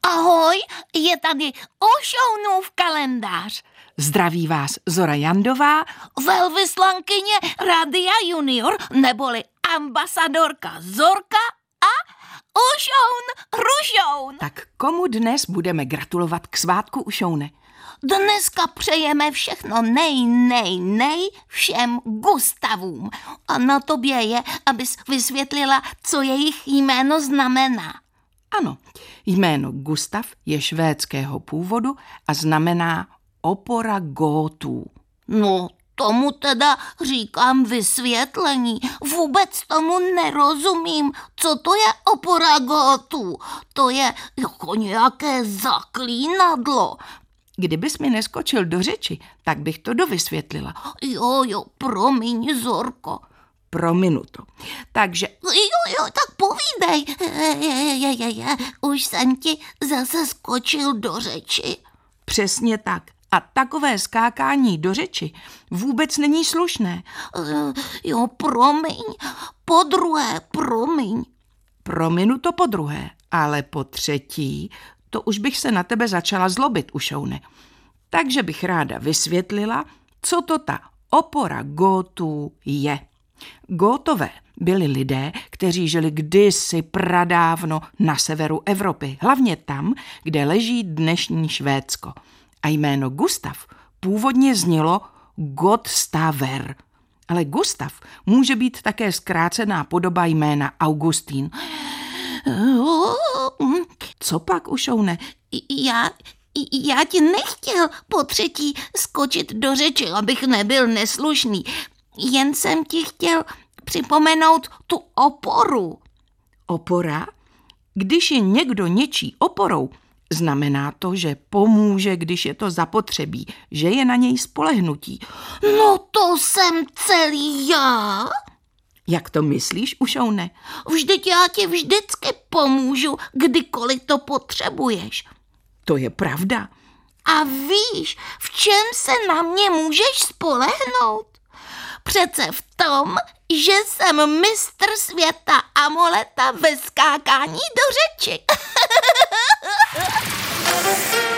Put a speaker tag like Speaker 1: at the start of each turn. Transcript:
Speaker 1: Ahoj, je tady Ušounův kalendář.
Speaker 2: Zdraví vás Zora Jandová,
Speaker 1: Velvyslankyně Radia Junior, neboli ambasadorka Zorka a Ušoun Rušoun.
Speaker 2: Tak komu dnes budeme gratulovat k svátku Ušoune?
Speaker 1: Dneska přejeme všechno nej všem Gustavům. A na tobě je, abys vysvětlila, co jejich jméno znamená.
Speaker 2: Ano, jméno Gustav je švédského původu a znamená opora Gótů.
Speaker 1: No, tomu teda říkám vysvětlení. Vůbec tomu nerozumím. Co to je opora Gótů? To je jako nějaké zaklínadlo.
Speaker 2: Kdybys mi neskočil do řeči, tak bych to dovysvětlila.
Speaker 1: Jo, promiň, Zorko.
Speaker 2: Prominu to. Takže...
Speaker 1: Jo, tak povídej. Už jsem ti zase skočil do řeči.
Speaker 2: Přesně tak. A takové skákání do řeči vůbec není slušné.
Speaker 1: Jo, promiň. Podruhé, promiň.
Speaker 2: Prominu to podruhé, ale po třetí, to už bych se na tebe začala zlobit, Ušoune. Takže bych ráda vysvětlila, co to ta opora Gótů je. Gótové byli lidé, kteří žili kdysi pradávno na severu Evropy, hlavně tam, kde leží dnešní Švédsko. A jméno Gustav původně znělo Godstaver. Ale Gustav může být také zkrácená podoba jména Augustín. Co pak, Ušoune?
Speaker 1: Já ti nechtěl po třetí skočit do řeči, abych nebyl neslušný. Jen jsem ti chtěl připomenout tu oporu.
Speaker 2: Opora? Když je někdo něčí oporou, znamená to, že pomůže, když je to zapotřebí, že je na něj spolehnutí.
Speaker 1: No to jsem celý já.
Speaker 2: Jak to myslíš, Ušoune?
Speaker 1: Vždyť já ti vždycky pomůžu, kdykoliv to potřebuješ.
Speaker 2: To je pravda.
Speaker 1: A víš, v čem se na mě můžeš spolehnout? Přece v tom, že jsem mistr světa Amoleta ve skákání do řeči.